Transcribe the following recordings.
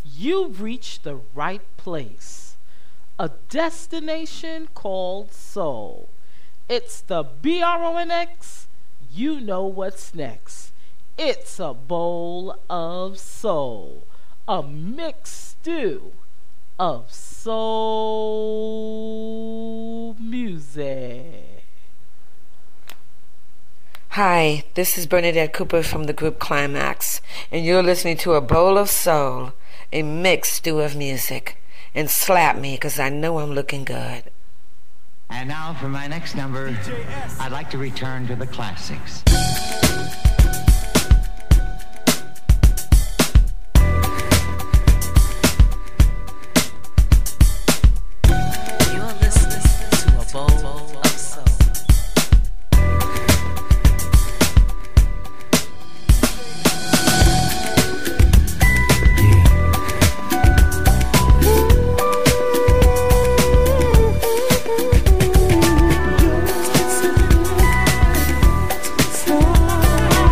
You've reached the right place, a destination called soul. It's the BRONX. You know what's next. It's a bowl of soul, a mixed stew of soul music. Hi, this is Bernadette Cooper from the group Climax, and you're listening to A Bowl of Soul, a mixed stew of music. And slap me, 'cause I know I'm looking good. And now for my next number, I'd like to return to the classics. You're listening to A Bowl of Soul. Oh,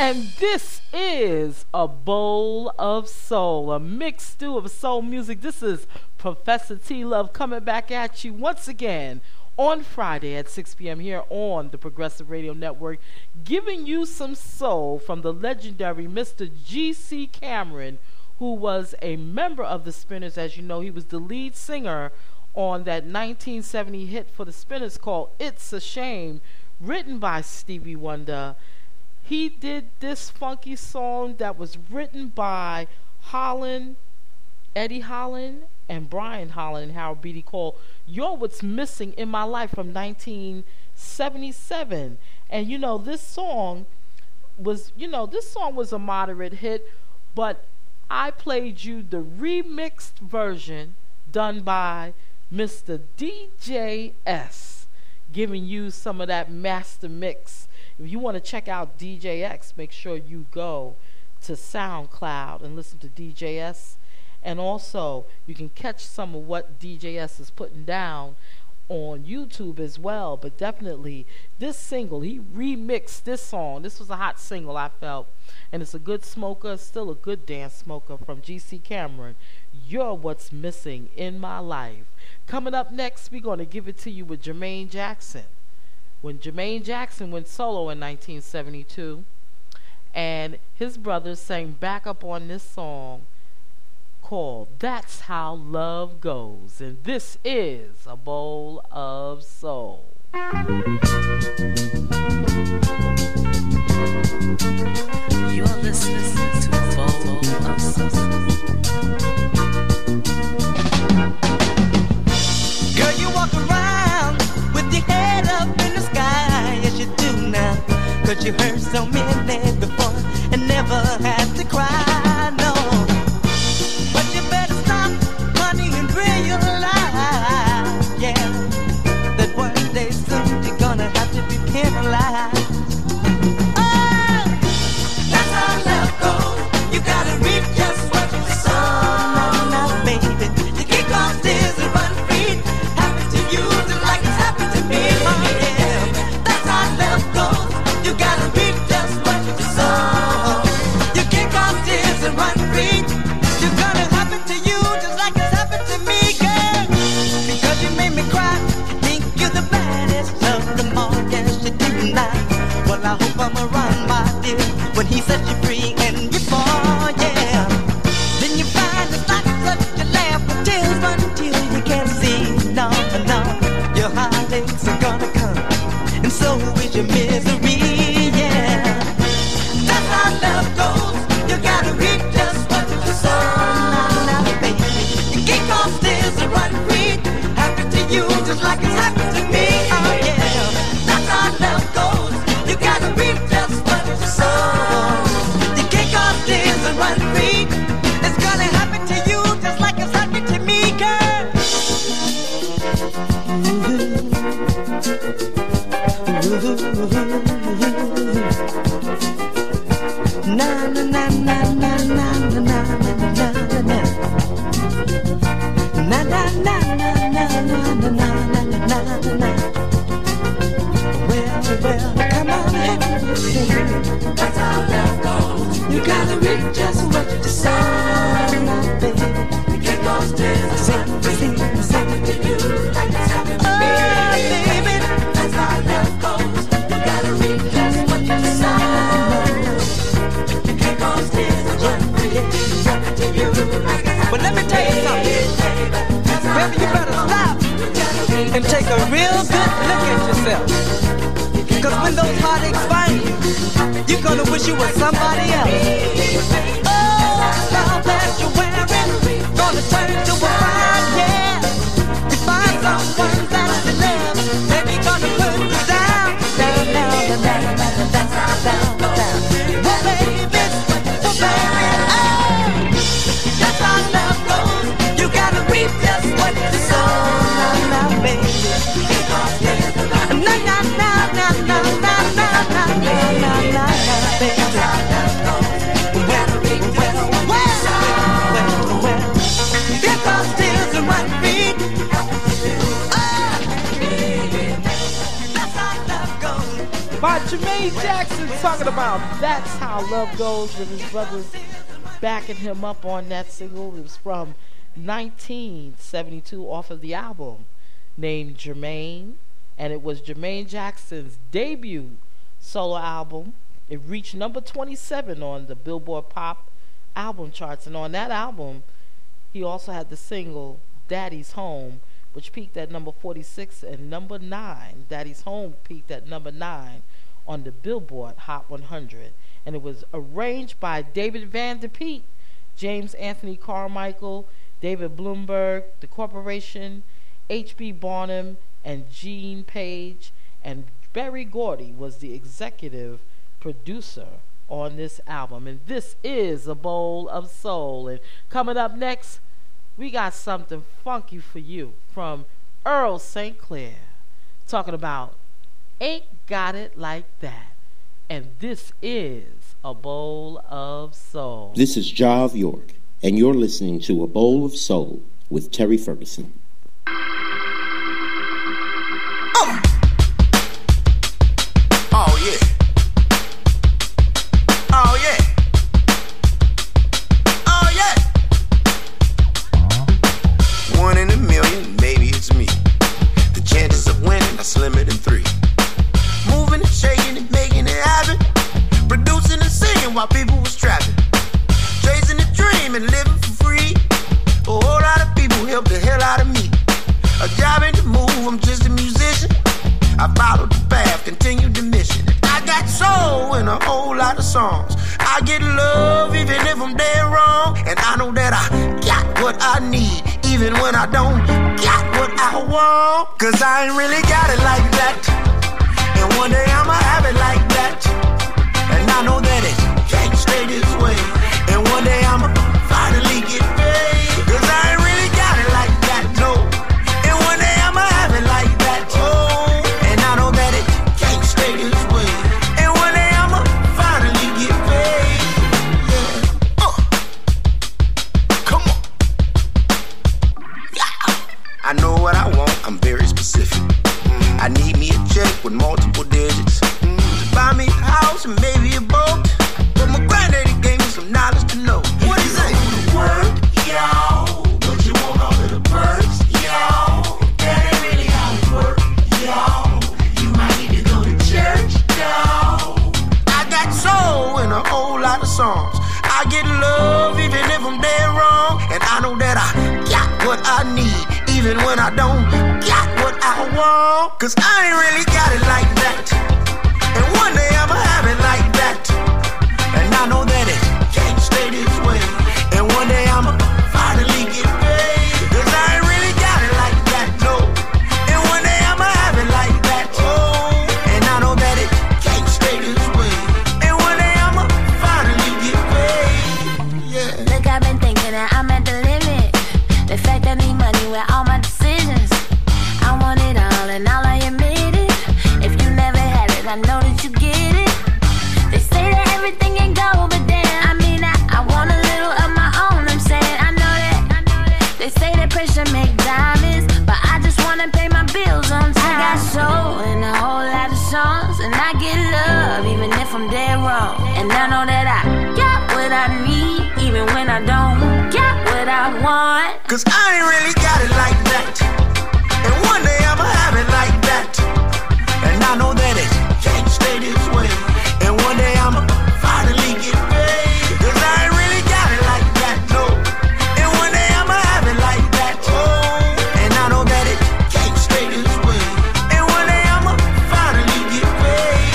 And this is A Bowl of Soul, a mixed stew of soul music. This is Professor T Love coming back at you once again on Friday at 6 p.m. here on the Progressive Radio Network, giving you some soul from the legendary Mr. G.C. Cameron, who was a member of the Spinners. As you know, he was the lead singer on that 1970 hit for the Spinners called It's a Shame, written by Stevie Wonder. He did this funky song that was written by Holland, Eddie Holland, and Brian Holland and Harold Beatty, called You're What's Missing in My Life from 1977. And this song was a moderate hit, but I played you the remixed version done by Mr. DJS, giving you some of that master mix. If you want to check out DJX, make sure you go to SoundCloud and listen to DJS. And also, you can catch some of what DJS is putting down on YouTube as well. But definitely, this single, he remixed this song. This was a hot single, I felt. And it's a good smoker, still a good dance smoker from G.C. Cameron. You're What's Missing in My Life. Coming up next, we're going to give it to you with Jermaine Jackson. When Jermaine Jackson went solo in 1972, and his brothers sang backup on this song called That's How Love Goes. And this is A Bowl of Soul. You're listening to A Bowl of Soul. Girl, you walk around with your head up in the sky, as you do now, 'cause you heard so many before and never had to cry, no. But you better stop, honey, and realize, yeah, that one day soon you're gonna have to be penalized. Oh, that's how love goes. You gotta reap just what you sow. Now, baby, you kick off tears and run free. Happen to you just like it's happened to me. Oh, yeah, that's how love goes. You gotta reap just what you sow. You kick off tears and run free. You're gonna happen to you just like it's happened to me, girl. Because you made me cry. You think you're the baddest of them all. Yes, you do now. Well, I hope I'ma run, my dear, when he sets you free and you fall, yeah. Then you find it's not such a laugh, but tears run till you can't see. No, no, your heartaches are gonna come, and so is your misery, yeah. That's how love goes. You gotta reap just what you sow. Now, baby, you kick off tears and run free. Happen to you just like it's happened to me. Oh yeah, that's how love goes. You gotta reap just what you sow. You kick off tears and run free. It's gonna happen to you just like it's happened to me, girl. Na na na na na na na na na na na. Na na na na na na na na na na. Well, come on, have a listen. That's how love goes. You gotta reap just what you sow, now, baby. You can't go still. Sing to you like it's happened to me, baby. That's how love goes. You gotta reap just what you sow. You can't go still. Run free. Happen to you like it's happened. But let me tell you something, baby. You better stop and take a real good look at yourself. 'Cause when those heartaches find you, you're gonna wish you were somebody else. Oh, now that you're wearing, gonna turn to a fine, yeah. You find someone that you love, baby, gonna put you down, down, down, down, down, down, down, down. Well, baby, oh, that's how love goes. You gotta reap just what you sow, now, baby. Na na na na na na na na na na na, baby. by Jermaine Jackson, talking about That's How Love Goes, with his brothers backing him up on that single. It was from 1972 off of the album named Jermaine, and it was Jermaine Jackson's debut solo album. It reached number 27 on the Billboard Pop album charts, and on that album he also had the single Daddy's Home, which peaked at number 46, and number 9, Daddy's Home, peaked at number 9 on the Billboard Hot 100. And it was arranged by David Van Der Peet, James Anthony Carmichael, David Bloomberg, The Corporation, H.B. Barnum, and Gene Page. And Berry Gordy was the executive producer on this album. And this is A Bowl of Soul. And coming up next, we got something funky for you from Earl St. Clair, talking about Ain't Got It Like That. And this is A Bowl of Soul. This is Jav York, and you're listening to A Bowl of Soul with Terry Ferguson. Oh yeah. Oh yeah. Oh yeah. 1 in a million, maybe it's me. The chances of winning are slimmer than 3. Moving and shaking and making it happen. Producing and singing while people was trapping. Chasing a dream and living for free. A whole lot of people helped the hell out of me. A job ain't the move, I'm just a musician. I followed the path, continued the mission. I got soul in a whole lot of songs. I get love even if I'm dead wrong. And I know that I got what I need, even when I don't got what I want. Cause I ain't really got it like that. And one day I'ma have it like that. And I know that it can't stay this way. And one day I'ma finally get paid. Cause I ain't really got it like that, no. And one day I'ma have it like that, oh. And I know that it can't stay this way. And one day I'ma finally get paid. Yeah. Come on. Yeah. I know what I want, I'm very specific. I need me a check with multiple digits. To buy me a house and maybe a boat. But my granddaddy gave me some knowledge to know. What is it? Work, y'all. But you want all of the perks, y'all. That ain't really how it works, y'all. You might need to go to church, y'all. I got soul in a whole lot of songs. I get love even if I'm dead wrong. And I know that I got what I need, even when I don't got what I want. Cause I ain't really got it like that. And one day I'ma have it like that. And I know that it can't stay this way. And one day I'ma finally get paid. Cause I ain't really got it like that, no. And one day I'ma have it like that, oh. And I know that it can't stay this way. And one day I'ma finally get paid, yeah. Look, I've been thinking that I'm at the limit. The fact that I need money with all my decisions. I want it all and all I admit it. If you never had it, I know that you get it. They say that everything ain't gold, but then I mean I want a little of my own. I'm saying I know that. They say that pressure make diamonds, but I just wanna pay my bills on time. I got soul in a whole lot of songs, and I get love even if I'm dead wrong. And I know that I got what I need, even when I don't get what I want. Cause I ain't really got it like that. And one day I'ma have it like that. And I know that it can't stay this way. And one day I'ma finally get paid. Cause I ain't really got it like that, no. And one day I'ma have it like that, oh. And I know that it can't stay this way. And one day I'ma finally get paid,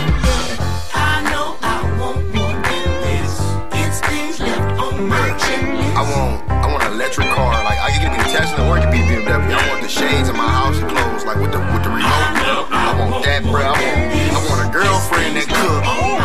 yeah. I know I want more than this. It's things left on my checklist. I want an electric car. Like I can get me the Tesla or it can be BMW. I want the shades in my house closed, like with the remote. I want that, bro. I want a girlfriend that cook.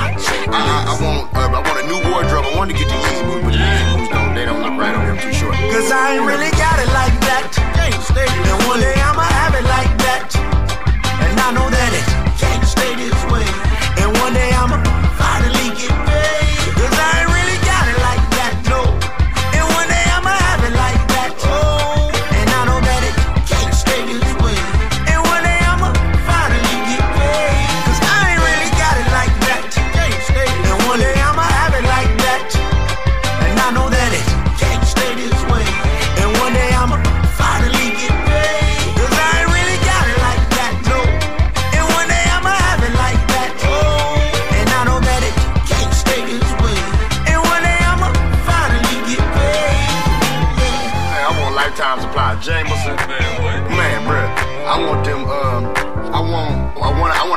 I want a new wardrobe. I want to get the Yeezy boots, but the Yeezy boots they don't look right on them, too short. Cause I ain't really got it like that. And one day I'ma have it like that. And I know that it can't stay this way. And one day I'ma finally get paid. Cause I ain't really got it like that, no. And one day I'ma have it like that, oh. And I know that it can't stay this way. And one day I'ma finally get paid. Cause I ain't really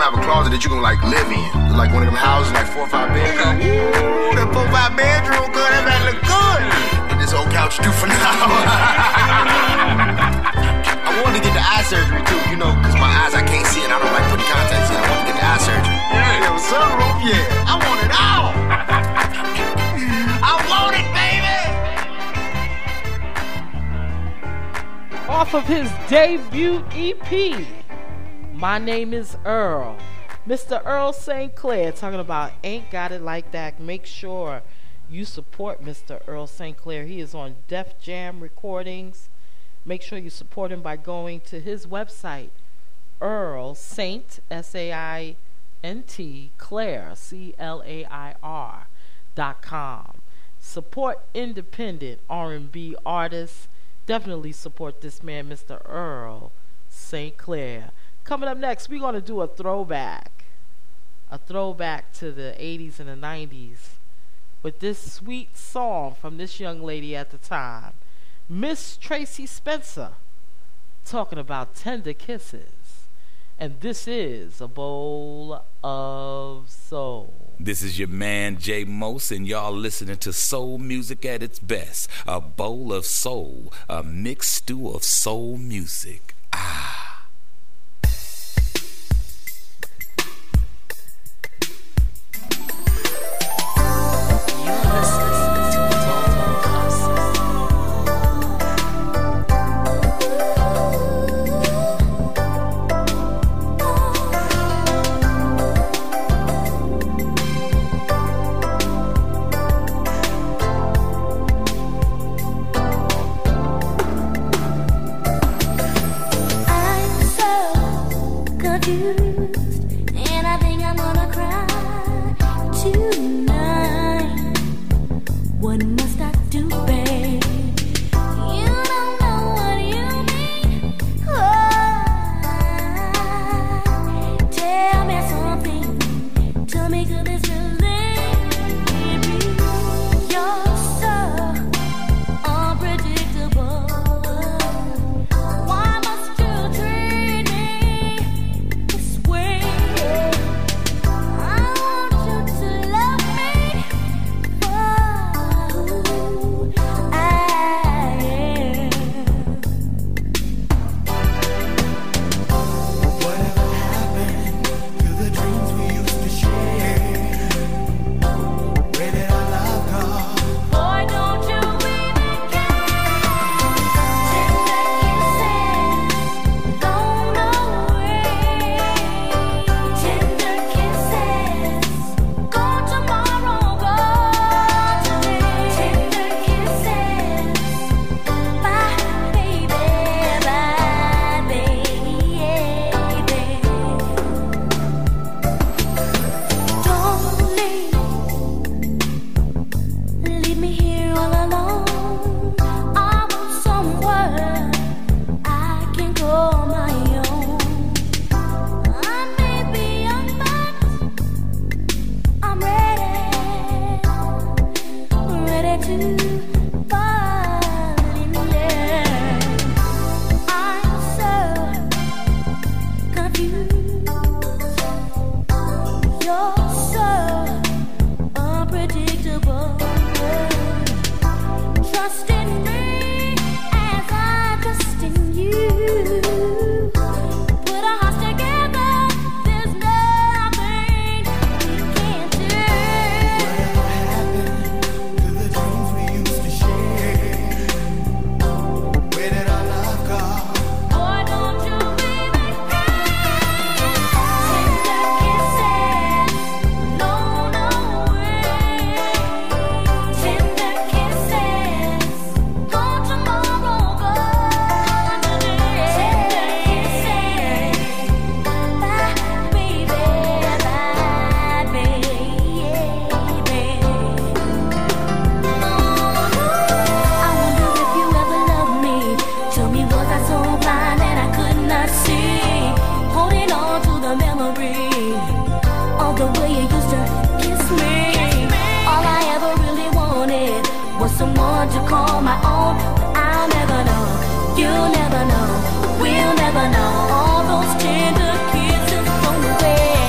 have a closet that you can like live in. Like one of them houses, like 4 or 5 bedrooms. Ooh, that 4 or 5 bedroom, girl, that man look good. And this old couch too for now. I wanted to get the eye surgery too, you know, because my eyes, I can't see it. I don't like putting contacts in. I want to get the eye surgery. Yeah, the sunroof, yeah. I want it all. I want it, baby. Off of his debut EP, My Name is Earl. Mr. Earl St. Clair talking about Ain't Got It Like That. Make sure you support Mr. Earl St. Clair. He is on Def Jam Recordings. Make sure you support him by going to his website, Earl Saint, S-A-I-N-T, Clair, C-L-A-I-R.com. Support independent R&B artists. Definitely support this man, Mr. Earl St. Clair. Coming up next, we're going to do a throwback to the 80s and the 90s with this sweet song from this young lady at the time, Miss Tracy Spencer, talking about tender kisses. And this is A Bowl of Soul. This is your man Jay Mose, and y'all listening to soul music at its best. A bowl of soul, a mixed stew of soul music. Ah. Someone to call my own, but I'll never know. You'll never know. We'll never know. All those tender kisses from the way.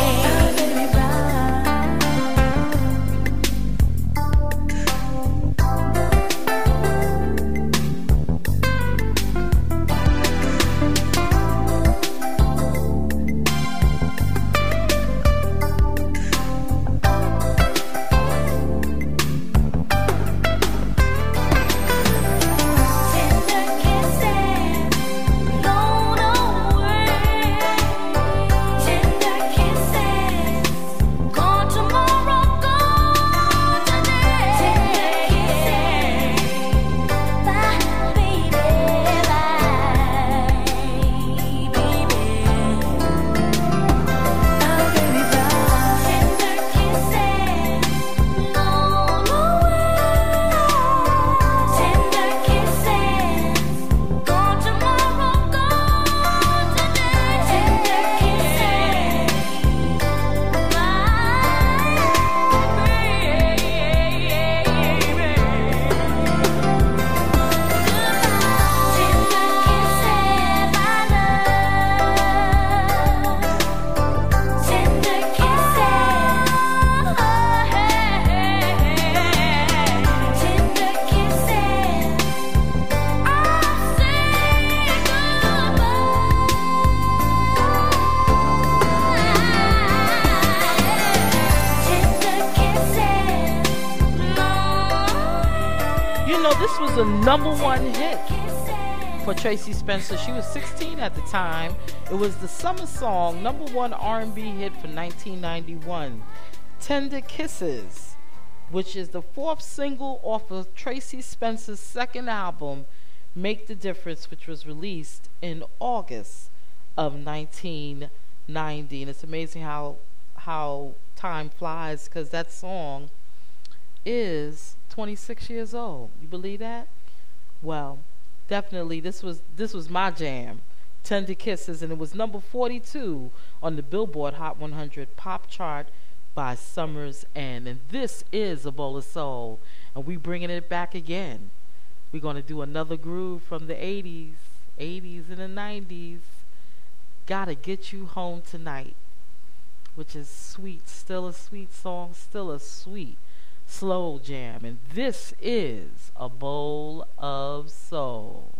know, this was a #1 hit for Tracie Spencer. She was 16 at the time. It was the summer song, #1 R&B hit for 1991, Tender Kisses, which is the 4th single off of Tracie Spencer's second album, Make the Difference, which was released in August of 1990. And it's amazing how time flies, because that song is 26 years old. You believe that? Well, definitely this was my jam, Tender Kisses, and it was number 42 on the Billboard Hot 100 pop chart by Summer's End. And this is A Bowl of Soul, and we bringing it back again. We're going to do another groove from the 80s and the 90s. Gotta Get You Home Tonight, which is sweet, still a sweet song, still a sweet slow jam. And this is A Bowl of Soul.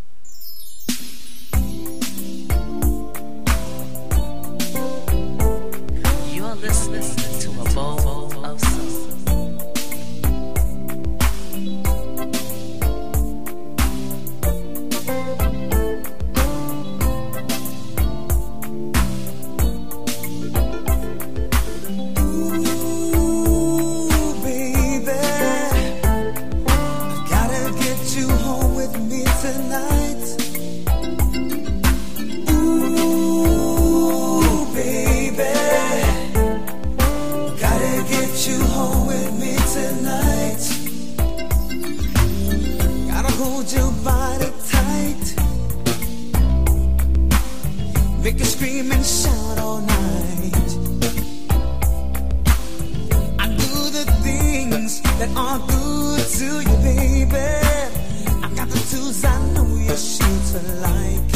You're listening to A Bowl of Soul. Make you scream and shout all night. I do the things that are good to you, baby. I got the tools I know you're sure to like.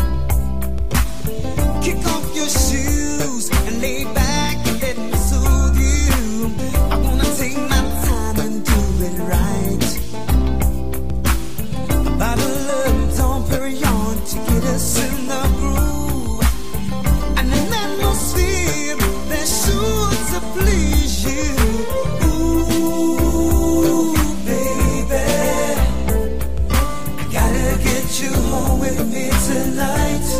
Kick off your shoes and lay back and let me soothe you. I wanna take my time and do it right. About a love Dom Perignon to get us in the groove. That's sure to please you. Ooh, baby, I gotta get you home with me tonight.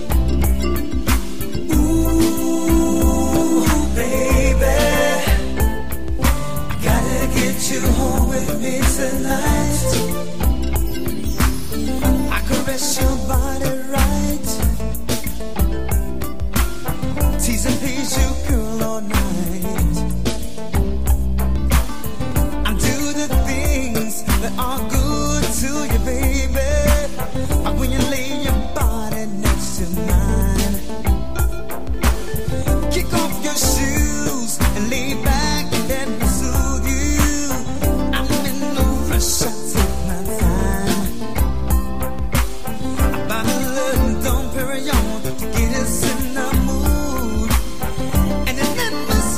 Ooh, baby, I gotta get you home with me tonight. I caress your body right, tease and please you, girl, all night. I do the things that are good to you, baby. Like when you lay your body next to mine. Kick off your shoes and lay back and let me soothe you. I'm in no rush, I take my time. About a little Dom Perignon to get us in the mood. And it let me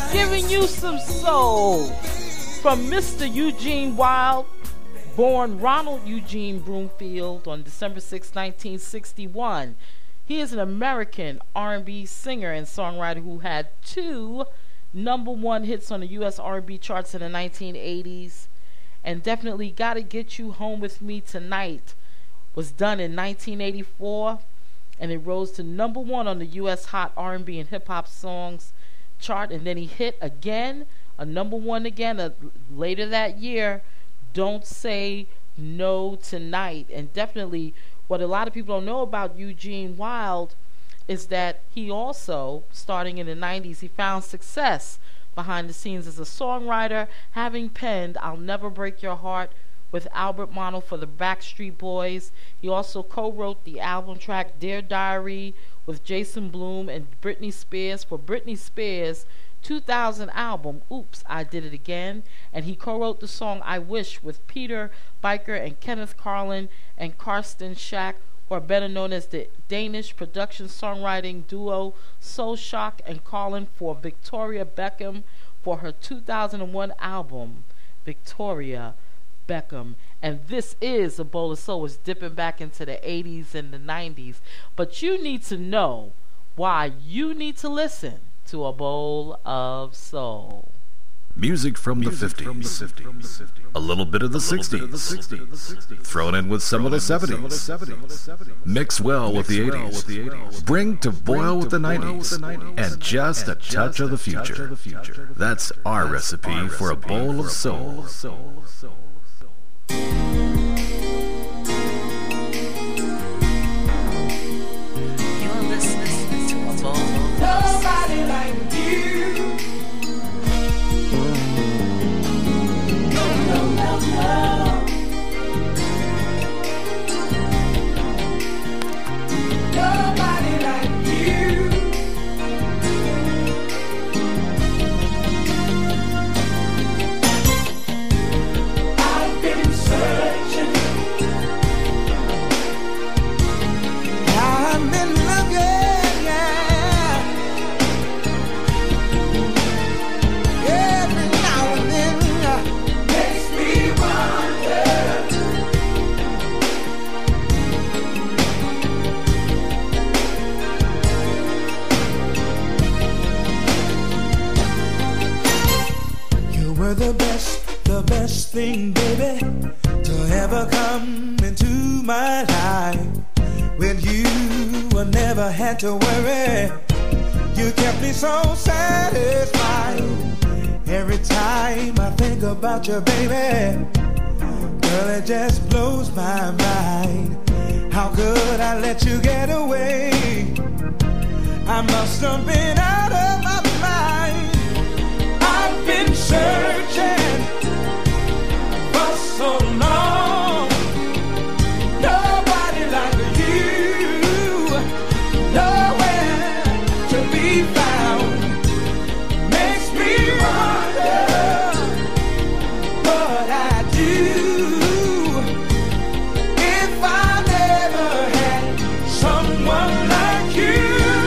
Giving you some soul from Mr. Eugene Wilde, born Ronald Eugene Broomfield on December 6, 1961. He is an American R&B singer and songwriter who had 2 #1 hits on the U.S. R&B charts in the 1980s, and definitely Gotta Get You Home With Me Tonight was done in 1984, and it rose to #1 on the U.S. Hot R&B and Hip Hop Songs chart, and then he hit again, a #1 again later that year, Don't Say No Tonight. And definitely what a lot of people don't know about Eugene Wilde is that he also, starting in the 90s, he found success behind the scenes as a songwriter, having penned I'll Never Break Your Heart with Albert Mono for the Backstreet Boys. He also co-wrote the album track Dear Diary with Jason Blum and Britney Spears for Britney Spears' 2000 album Oops, I Did It Again, and he co-wrote the song I Wish with Peter Biker and Kenneth Carlin and Karsten Schack, who are better known as the Danish production songwriting duo Soul Shock and Carlin, for Victoria Beckham for her 2001 album Victoria Beckham. And this is A Bowl of Soul. It's dipping back into the 80s and the 90s, but you need to know why you need to listen to A Bowl of Soul. Music from the 50s, a little bit of the 60s, thrown in with some of the 70s, mix well with the 80s, bring to boil with the 90s, and just a touch of the future. That's our recipe for A Bowl of Soul. You're listening to A Bowl of Soul. Nobody like you. Nobody like you. I've been searching. I've been looking, yeah. Every now and then makes me wonder. You were the best thing, baby, to ever come into my life. When you never had to worry, you kept me so satisfied. Every time I think about you, baby, girl, it just blows my mind. How could I let you get away? I must have been out of my mind. I've been searching for so long. Nobody like you, nowhere to be found. Makes me wonder what I'd do if I never had someone like you.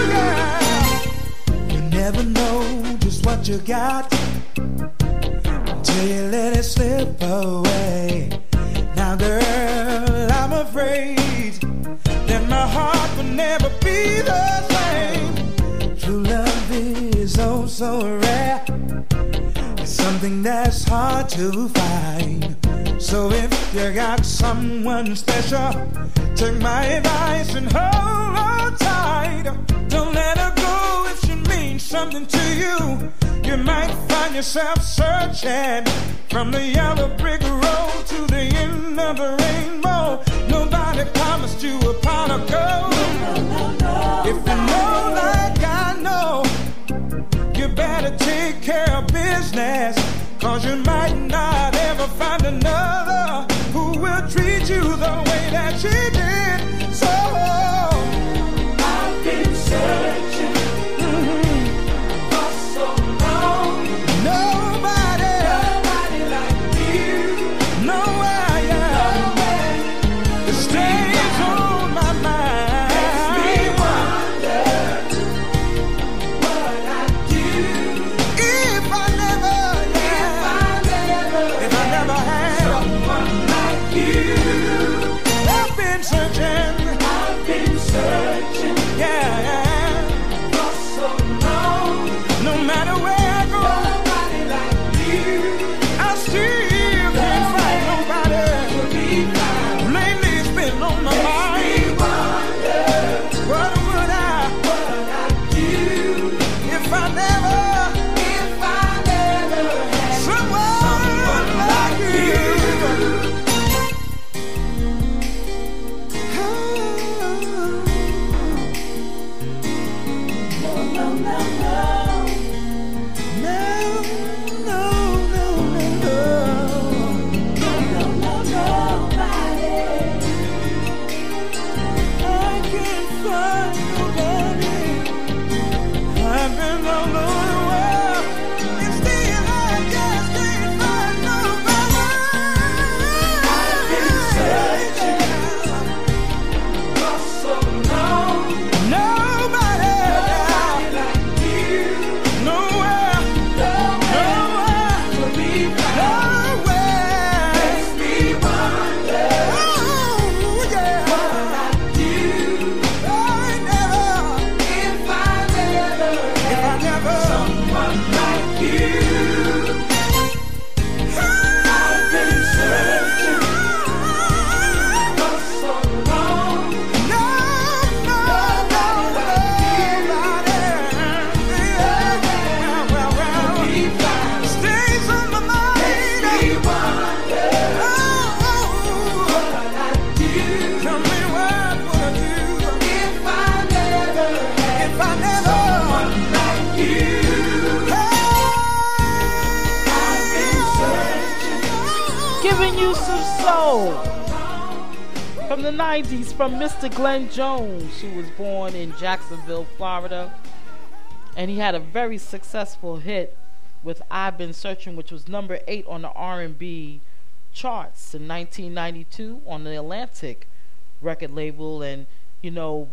You never know just what you got until you let it slip away. Now, girl, I'm afraid that my heart will never be the same. True love is oh so rare. It's something that's hard to find. So if you got someone special, take my advice and hold on tight. Don't let her go if she means something to you. You might find yourself searching from the yellow brick road to the end of the rainbow. Nobody promised you a pot of gold. If you know like I know, you better take care of business, 'cause you might not ever find another who will treat you the way that she did. So I've been searching for so long. Nobody like you. Nowhere, yeah. It stays on my mind. Makes me wonder what I'd do if Elusive Soul from the 90s from Mr. Glenn Jones, who was born in Jacksonville, Florida. And he had a very successful hit with I've Been Searching, which was number 8 on the R&B charts in 1992 on the Atlantic record label. And, you know,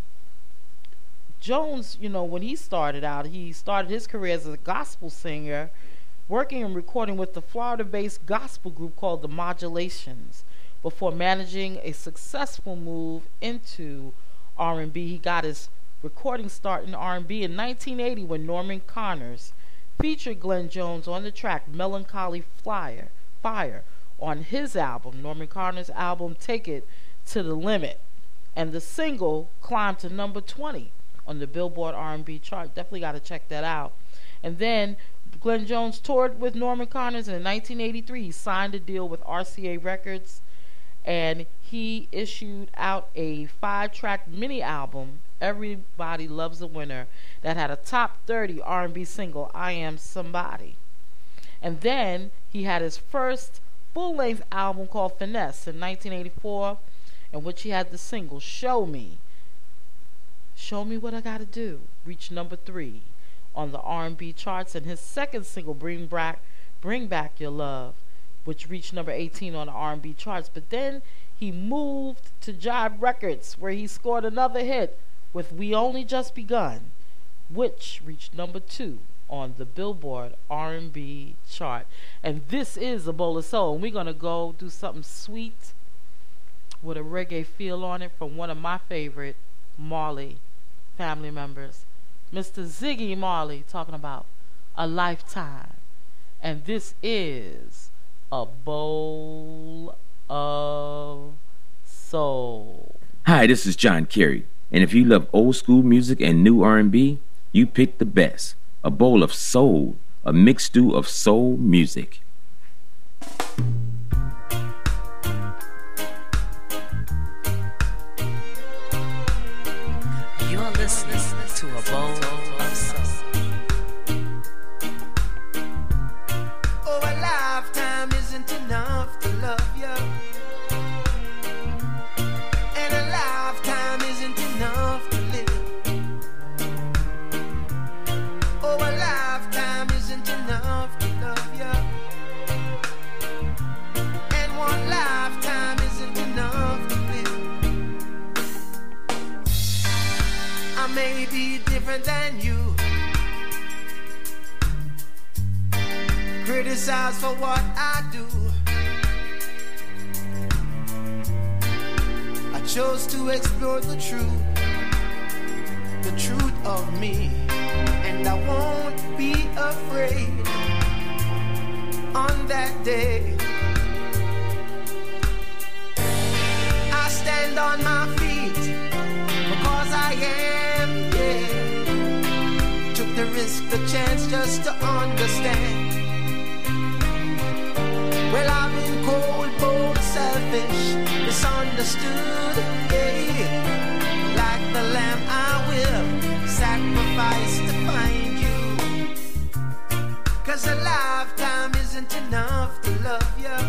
Jones, you know, when he started out, he started his career as a gospel singer, working and recording with the Florida-based gospel group called The Modulations. Before managing a successful move into R&B, he got his recording start in R&B in 1980 when Norman Connors featured Glenn Jones on the track Melancholy Fire on his album, Norman Connors' album Take It to the Limit. And the single climbed to number 20 on the Billboard R&B chart. Definitely got to check that out. And then Glenn Jones toured with Norman Connors, and in 1983 he signed a deal with RCA Records, and he issued out a 5-track mini album, Everybody Loves a Winner, that had a top 30 R&B single, I Am Somebody. And then he had his first full-length album called Finesse in 1984, in which he had the single Show Me What I Gotta Do, reached number 3 on the R&B charts, and his second single, Bring Back Your Love, which reached number 18 on the R&B charts. But then he moved to Jive Records, where he scored another hit with We Only Just Begun, which reached number 2 on the Billboard R&B chart. And this is A Bowl of Soul, and we're going to go do something sweet with a reggae feel on it from one of my favorite Marley family members, Mr. Ziggy Marley, talking about A Lifetime. And this is A Bowl of Soul. Hi, this is John Kerry, and if you love old school music and new R&B, you picked the best. A Bowl of Soul, a mixed stew of soul music. You're listening to A Bowl of Soul. Oh, a lifetime isn't enough to love you, and a lifetime isn't enough to live. Oh, a lifetime isn't enough to love you, and one lifetime isn't enough to live. I may be different than you, criticized for what I do. I chose to explore the truth of me, and I won't be afraid on that day. I stand on my feet because I am, yeah. Took the risk, the chance just to understand. Well, I've been cold, bold, selfish, misunderstood, yeah. Like the lamb I will sacrifice to find you. 'Cause a lifetime isn't enough to love you,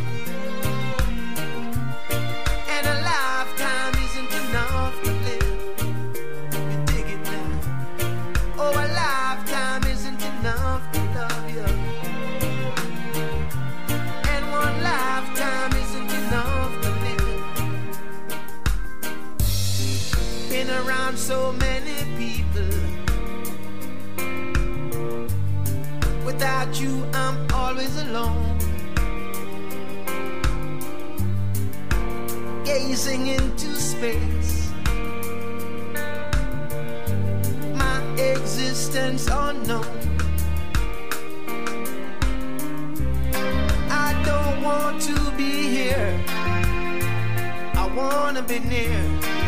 and a lifetime isn't enough to live. You dig it now? Oh, a lifetime isn't enough to love you, lifetime isn't enough to live. Been around so many people. Without you, I'm always alone. Gazing into space, my existence unknown. I don't want to be here, I wanna be near.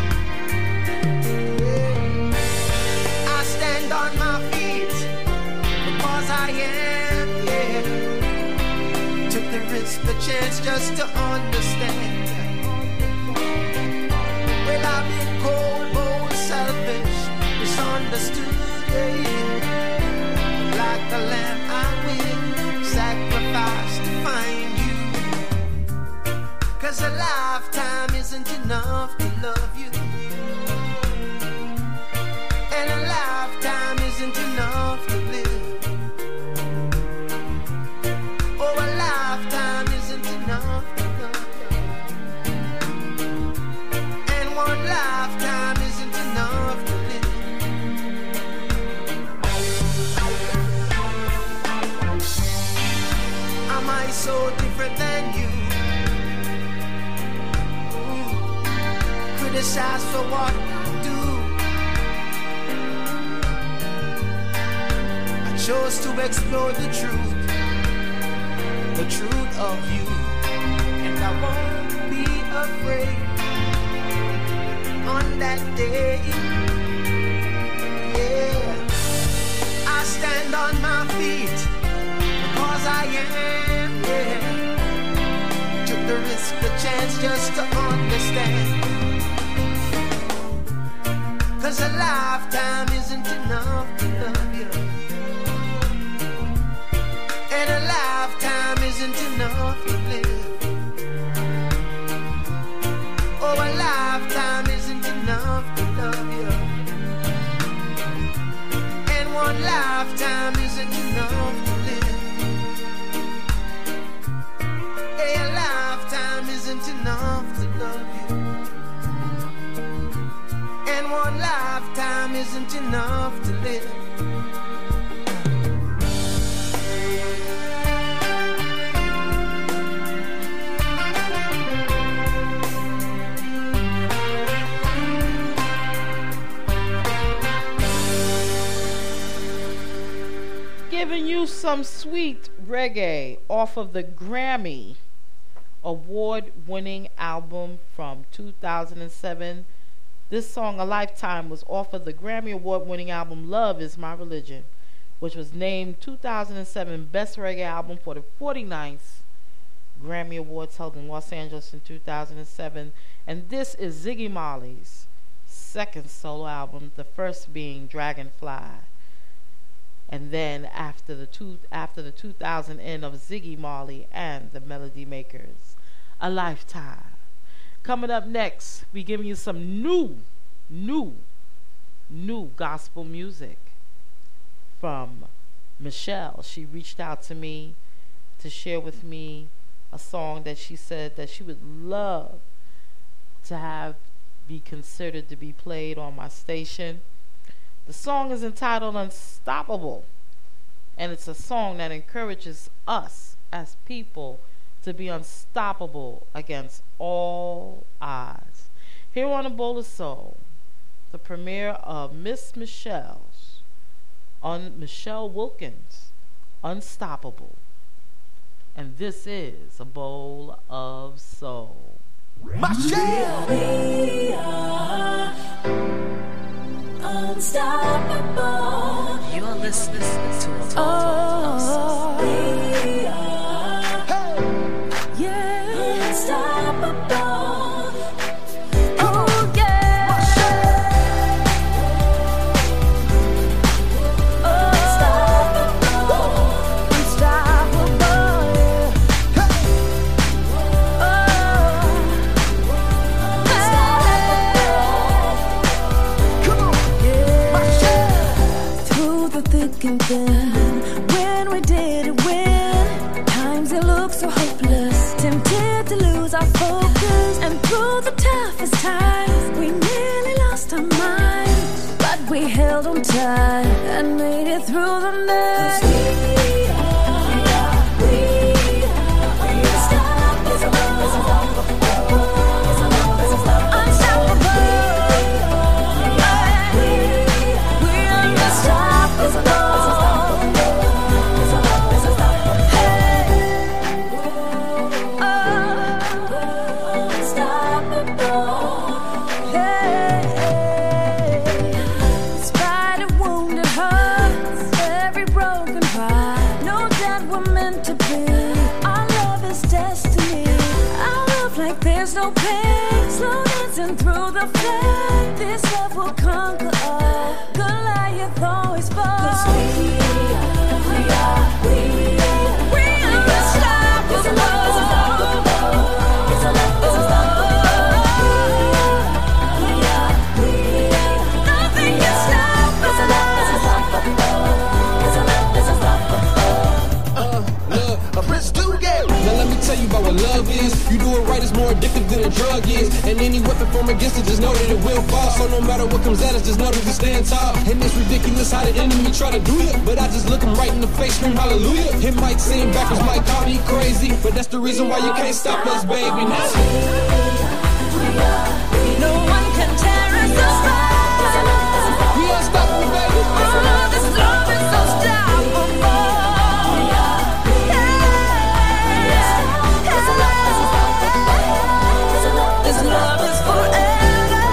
I stand on my feet because I am, yeah. Took the risk, the chance just to understand. Well, I've been cold, bold, selfish, misunderstood, yeah. Like the lamb I will sacrifice to find you. is so different than you. Criticize for what I do. I chose to explore the truth of you, and I won't be afraid on that day. Yeah, I stand on my feet because I am, yeah. Took the risk, the chance just to understand. 'Cause a lifetime isn't enough to love you, and a lifetime isn't enough to live. Oh, a lifetime isn't enough to love you, and one lifetime isn't enough to live. Hey, a lifetime isn't enough to love you, and one lifetime isn't enough to live. Giving you some sweet reggae off of the Grammy award-winning album from 2007. This song, A Lifetime, was off of the Grammy award-winning album Love Is My Religion, which was named 2007 Best Reggae Album for the 49th Grammy Awards held in Los Angeles in 2007. And this is Ziggy Marley's second solo album, the first being Dragonfly. And then after the 2000 end of Ziggy Marley and the Melody Makers, A Lifetime. Coming up next, we giving you some new gospel music from Michelle. She reached out to me to share with me a song that she said that she would love to have be considered to be played on my station. The song is entitled Unstoppable, and it's a song that encourages us as people to be unstoppable against all odds. Here on A Bowl of Soul, the premiere of Miss Michelle's on Michelle Wilkins' Unstoppable. And this is A Bowl of Soul. Michelle! We are unstoppable. You're listening to A Bowl of Soul. We are, yeah, unstoppable. Oh yeah, unstoppable, unstoppable. Through the thick and thin, when we didn't win, times it looked so hopeless, tempted to lose our focus. And through the toughest times, we nearly lost our minds, but we held on tight and made it through the night. 'Cause we are unstoppable. There's no pain, slow dancing through the flame. This love will conquer all. Goliath always falls. 'Cause we are unstoppable. Nothing can stop us. Love, a Prince do get. Now let me tell you about what love is. You do it right is more addictive than a drug is. And any weapon formed against it, just know that it will fall. So no matter what comes at us, just know that we stand tall. And it's ridiculous how the enemy try to do it, but I just look him right in the face, scream hallelujah. It might seem backwards, might call me crazy, but that's the reason why you can't stop us, baby. Now No one can tear us apart. we unstoppable, baby. Oh, this love is unstoppable. This love is forever.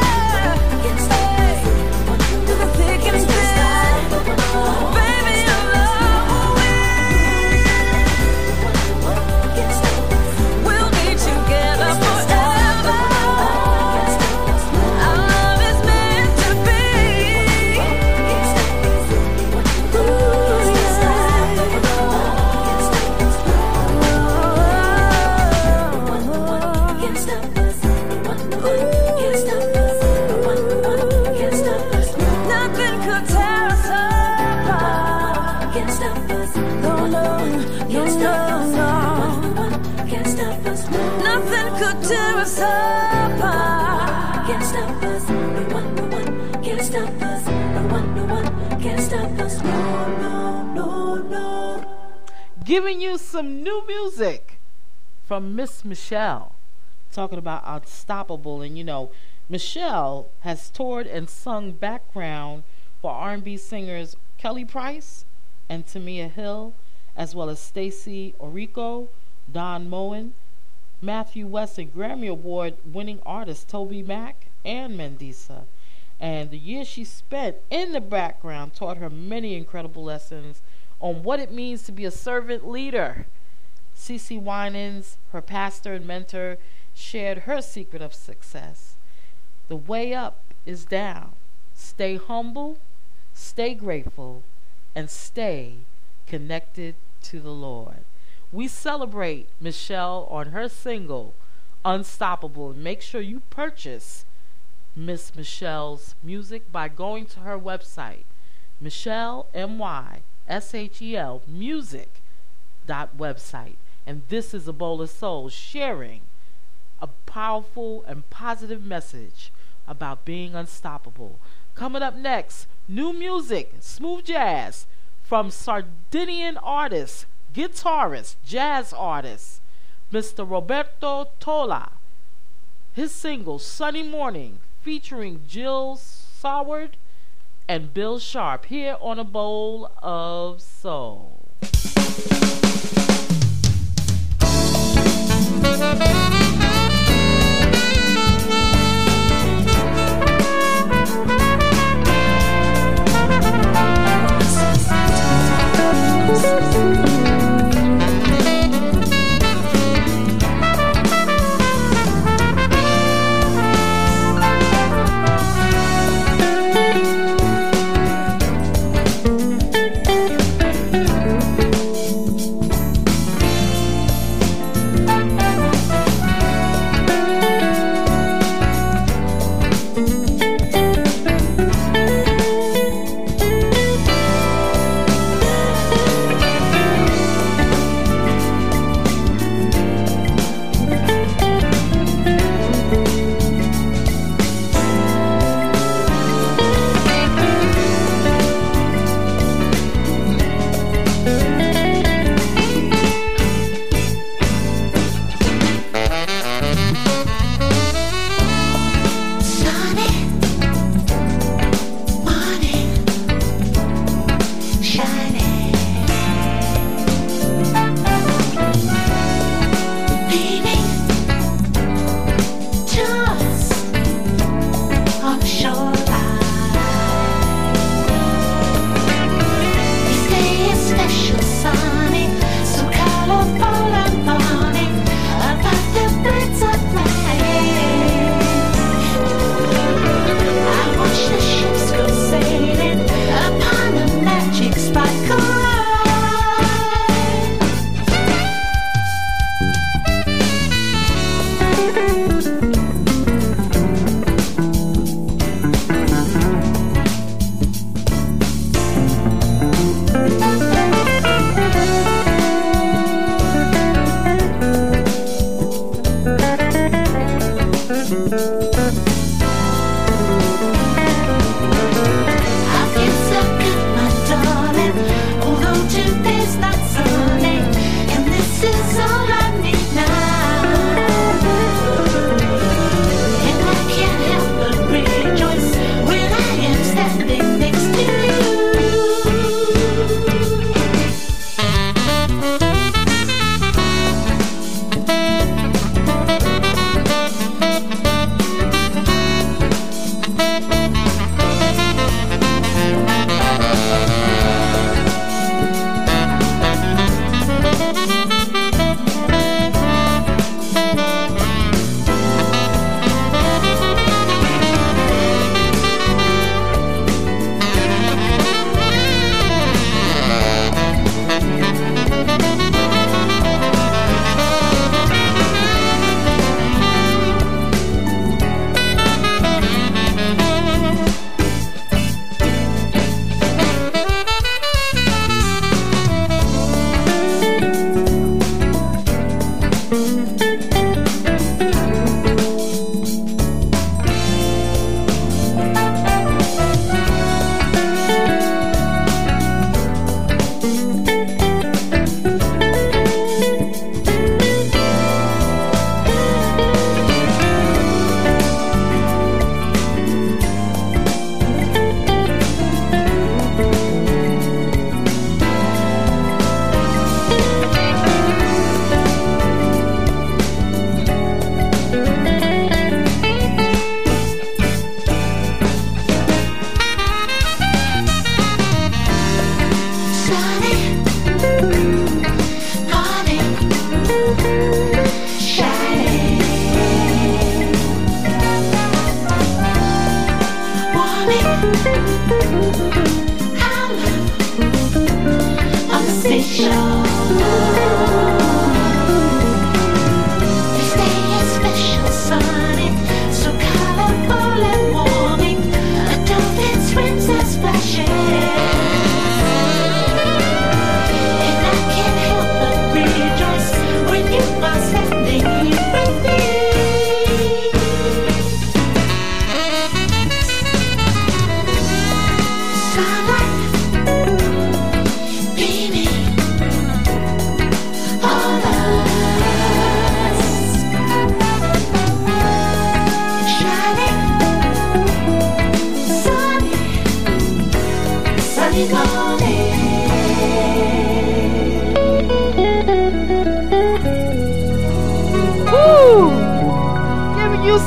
Through the thick and thin, baby, your love will win. We'll be together forever. Our love is meant to be. Nothing could tear us apart. No, no, no, no, no. Nothing could tear us apart. Can't stop us. No one can't stop us. No one can't stop us. No, no, no, no. Giving you some new music from Miss Michelle, talking about Unstoppable. And you know, Michelle has toured and sung background for R&B singers Kelly Price and Tamia Hill, as well as Stacey Orico, Don Moen, Matthew West, and Grammy Award winning artists Toby Mac and Mendisa. And the year she spent in the background taught her many incredible lessons on what it means to be a servant leader. CeCe Winans, her pastor and mentor, shared her secret of success. The way up is down. Stay humble, stay grateful, and stay connected to the Lord. We celebrate Michelle on her single, Unstoppable. And make sure you purchase Miss Michelle's music by going to her website, Michelle, MYSHEL, music.website. And this is A Bowl of Soul, sharing a powerful and positive message about being unstoppable. Coming up next, new music, smooth jazz from Sardinian artist, guitarist, jazz artist, Mr. Roberto Tola. His single, Sunny Morning, featuring Jill Saward and Bill Sharp, here on A Bowl of Soul.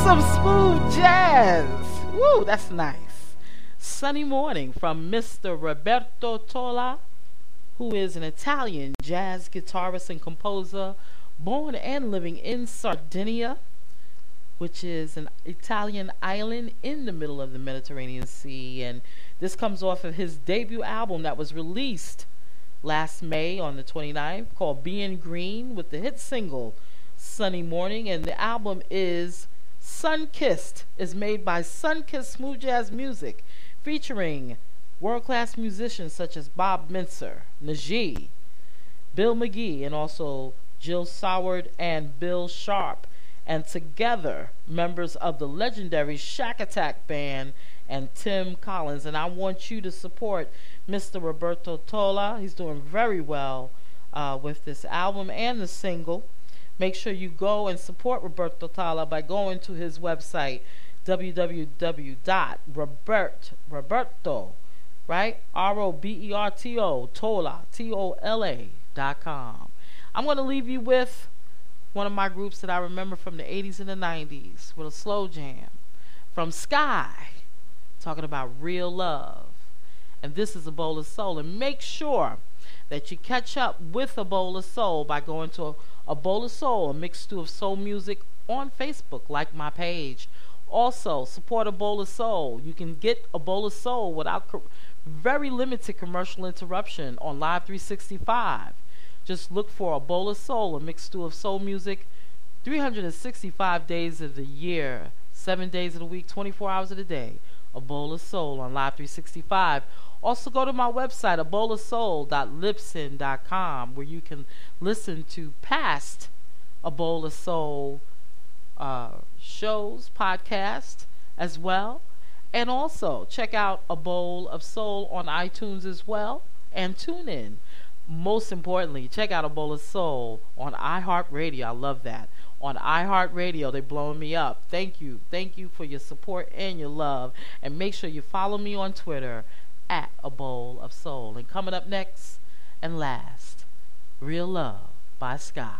some smooth jazz. Woo, that's nice. Sunny Morning from Mr. Roberto Tola, who is an Italian jazz guitarist and composer, born and living in Sardinia, which is an Italian island in the middle of the Mediterranean Sea. And this comes off of his debut album that was released last May on the 29th, called Being Green, with the hit single Sunny Morning. And the album is Sunkissed, is made by Sunkissed Smooth Jazz Music, featuring world-class musicians such as Bob Mintzer, Najee, Bill McGee, and also Jill Soward and Bill Sharp, and together members of the legendary Shack Attack Band and Tim Collins. And I want you to support Mr. Roberto Tola. He's doing very well with this album and the single. Make sure you go and support Roberto Tola by going to his website, www.roberto, right? ROBERTO, Tola, TOLA.com. I'm going to leave you with one of my groups that I remember from the 80s and the 90s with a slow jam from Sky, talking about real love. And this is A Bowl of Soul. And make sure that you catch up with A Bowl of Soul by going to A Bowl of Soul, a mixed stew of soul music, on Facebook. Like my page. Also, support A Bowl of Soul. You can get A Bowl of Soul without very limited commercial interruption on Live 365. Just look for A Bowl of Soul, a mixed stew of soul music, 365 days of the year, 7 days of the week, 24 hours of the day. A Bowl of Soul on Live 365. Also go to my website, abowlofsoul.libsyn.com, where you can listen to past A Bowl of Soul shows, podcasts as well. And also check out A Bowl of Soul on iTunes as well, and tune in. Most importantly, check out A Bowl of Soul on iHeartRadio. I love that. On iHeartRadio, they're blowing me up. Thank you. Thank you for your support and your love. And make sure you follow me on Twitter at A Bowl of Soul. And coming up next and last, Real Love by Sky.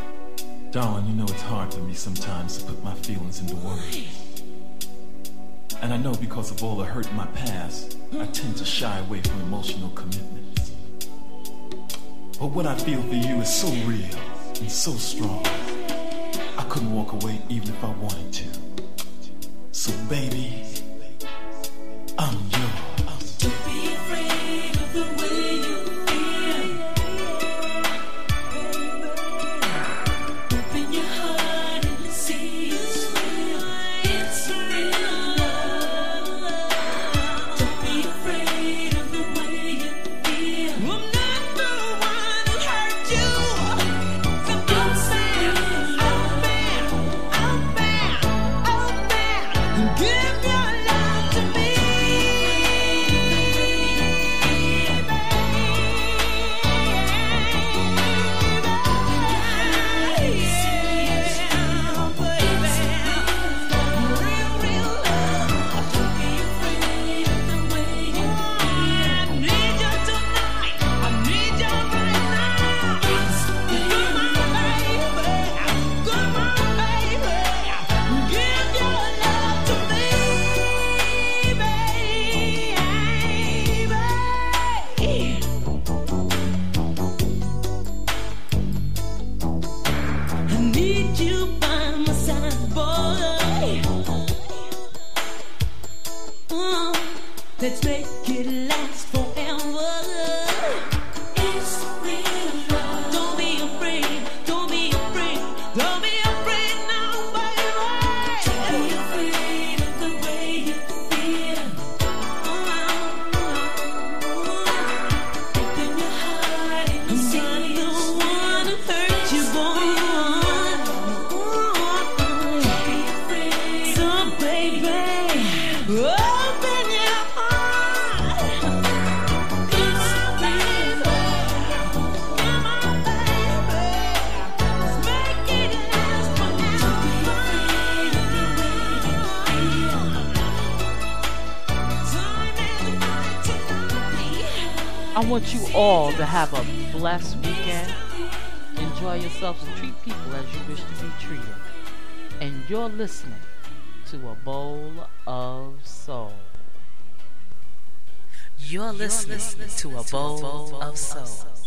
Darling, you know it's hard for me sometimes to put my feelings into words. And I know because of all the hurt in my past, I tend to shy away from emotional commitments. But what I feel for you is so real and so strong. I couldn't walk away even if I wanted to. So baby, I'm yours. Don't be afraid of the way you feel. Open your heart and you see it's real. It's real love. Don't be afraid of the way you feel. I'm not the one who hurt you. So give your love to me. Let's make it last forever. It's real love. Don't be afraid. Don't be afraid. Don't be afraid now, baby. Don't be afraid of the way you feel. Open your heart and I'm not the one who hurt you, boy. Don't be afraid. So, baby, open your I want you all to have a blessed weekend. Enjoy yourselves and treat people as you wish to be treated. And you're listening to A Bowl of Soul. You're listening to A Bowl of Soul.